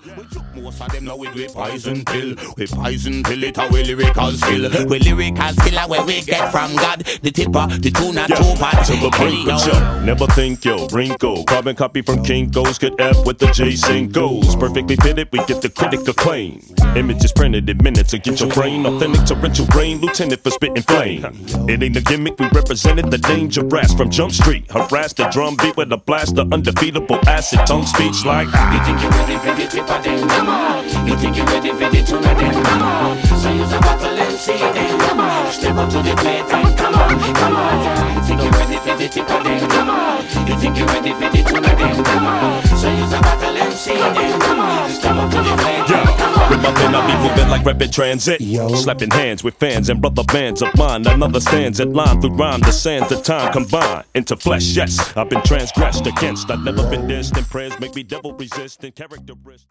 We took most of them now with poison pill. We poison pill it we lyrical skill. We lyrical skill where we get from God. The tipper, the tuna, two part. To the brink with yo. Never think yo, wrinkle. Carbon copy from Kinko's. Get F with the J singles. Perfectly fitted, we get the critic acclaim. Images printed in minutes to get your brain. Authentic torrential brain, lieutenant for spitting flame. It ain't a gimmick, we represented the dangerous from Jump Street. Harass the drum beat with a blast of undefeatable acid. Tongue speech like You think you ready for the tipper then? Come on. You think you ready for the tuna then? Come on. So use a bottle and see then. Come on. Step up to the plate and come on. Come on. You think you ready for the tipper then? Come on. You think you ready for the tuna then? Come on. So use a bottle and see then. Come on. Step up to the plate and come on. With my pen I be moving like rapid transit. Slapping hands with fans and brother bands of mine. Another stands at line through rhyme. The sands of time combine into flesh. Yes, I've been transgressed against. I've never been danced in prayers. Make me devil resistant characteristic.